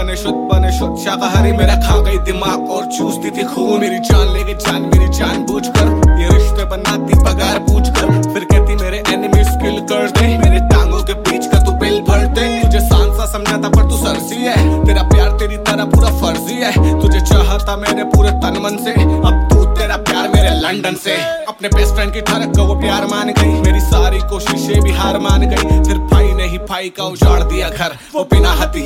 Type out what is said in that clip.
बने शुद्ध शाकाहारी मेरा खा गई दिमाग और चूसती थी खून। मेरी जान लेके जान मेरी जान बूझ कर, ये रिश्ते बनाती पगार पूछ कर। फिर कहती मेरे एनिमी किल कर दे, मेरे टांगों के बीच का तू बिल भर दे। तुझे सांसा समझा था पर तू सरसी है, तेरा प्यार तेरी तरह पूरा फर्जी है। तुझे चाहता मैंने पूरे तन मन से, अब तू तेरा प्यार मेरे लंदन से। अपने बेस्ट फ्रेंड की तरह को वो प्यार मान गई, मेरी सारी कोशिशें भी हार मान गई। फिर भाई ने ही भाई का उजाड़ दिया घर, वो बिना हथियार